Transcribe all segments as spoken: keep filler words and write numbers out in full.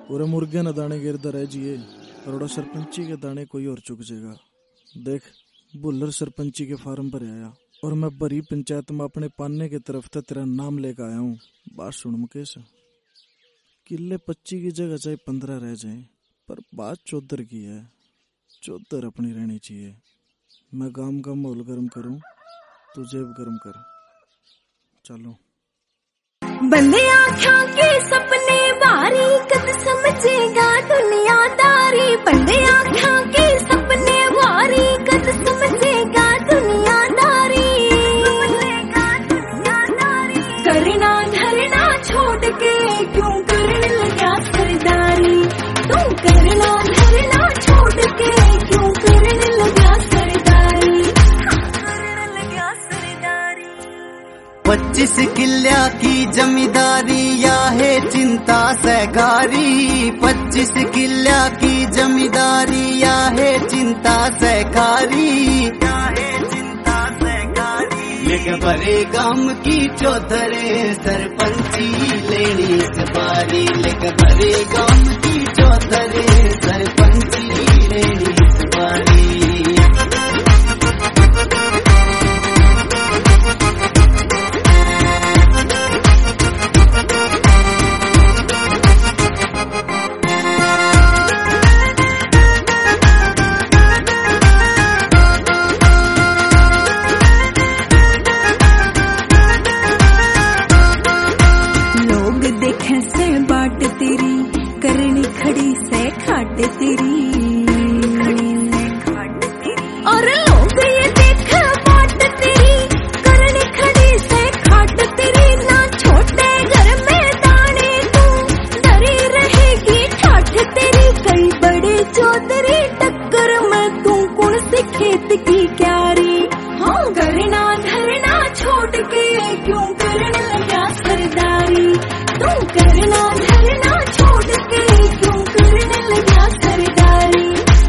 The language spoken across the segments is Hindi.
पूरे मुर्गे न दाने गिरदा रह जिए, करोड़ा सरपंची के दाने कोई और चुक जाएगा। देख बुल्लर सरपंची के फार्म पर आया और मैं बड़ी पंचायत में अपने पाने की तरफ से तेरा नाम लेकर आया हूँ। बात सुन मुकेश, किले पच्ची की जगह चाहे पंद्रह रह जाए, पर बात चौधर की है। चौधर अपनी रहनी चाहिए। मैं गांव का माहौल गर्म करूं, तू जेब गर्म कर। चलो बंदे आँखों के सपने बारी, कद समझेगा दुनियादारी। बंदे आँखों के सपने बारी, कद समझेगा दुनियादारी। करना धरना छोड़ के क्यों करने लगा सरदारी। तू करना धरना छोड़ के क्यों करने लगा सरदारी। करने लगा सरदारी। पच्चीस किल्या की जमींदारी या है चिंता सहकारी। पच्चीस किल्या की जमींदारी या है चिंता सहकारी। लेके बड़े गांव की चौधरे सरपंची लेनी इस बारी। लेके बड़े गांव की चौधरे सरपंची लेनी इस बारी। और लोग ये देख बाट तेरी, करनी खड़ी से खाट तेरी। ना छोटे घर में दाने तू, डरी रहेगी ठाठ तेरी। कई बड़े चौधरी टक्कर में तू कौन से खेत की क्यारी। हाँ करना धरना छोड़ के क्यों करने लगा सरदारी। तू करना धरना छोड़ के क्यों करने लगा सरदारी।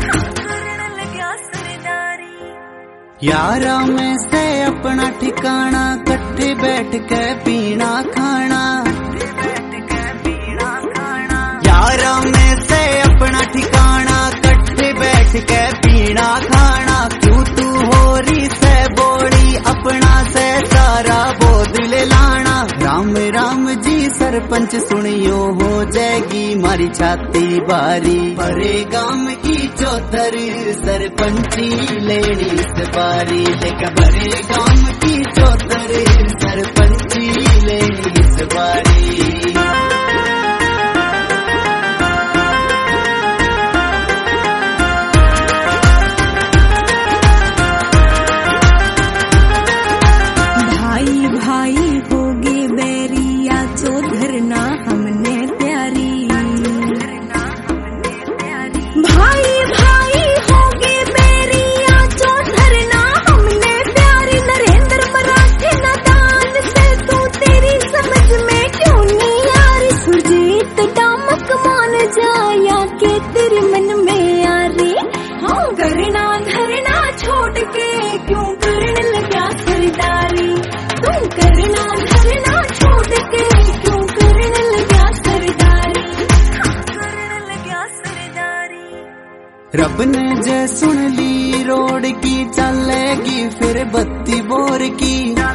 यारा में से अपना ठिकाना, कट्ठे बैठ के पीना खाना। यारा में से अपना ठिकाना, कट्ठे बैठ के पीना खाना। क्यों तू हो रही से बोली, अपना से सारा बोझ ले लाना। राम राम जी सरपंच सुनियो, हो जाएगी मारी छाती बारी। बड़े गांव की चौधर सरपंची लेनी इस बारी। लेके बड़े गांव की चौधर सरपंची लेनी इस बारी। रब ने जे सुन ली रोड की, चलेगी फिर बत्ती बोर की।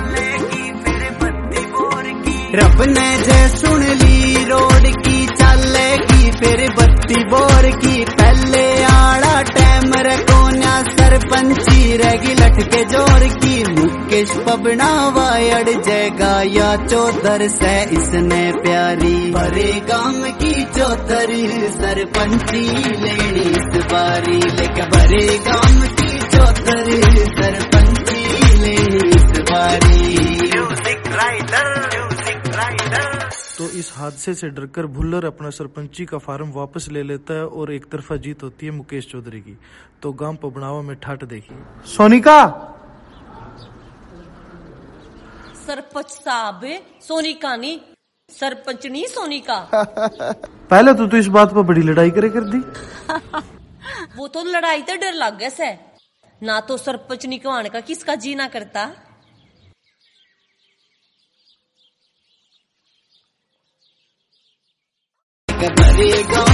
रब ने जे सुन ली रोड की, चलेगी फिर बत्ती बोर की। पहले आड़ा टैम रकोन्या सरपंची रहेगी लटके जोर की। मुकेश पबना वायड़ जयगा या चौधर से इसने प्यारी। बड़े गांव की चौधर सरपंची लेनी इस बारी। लेके बड़े गांव की चौधर सरपंची लेनी इस बारी। Music writer, music writer. तो इस हादसे से डरकर भुल्लर अपना सरपंची का फार्म वापस ले लेता है और एक तरफा जीत होती है मुकेश चौधरी की। तो गांव पबनावा में ठाठ देखी। सोनिका सरपंच साहब, सोनिका नहीं, सरपंच नहीं सोनिका। पहले तो तू इस बात पर बड़ी लड़ाई करे कर दी। वो तो लड़ाई तो डर लग गया से ना। तो सरपंच निकवाने का किसका जी ना करता। बड़े गांव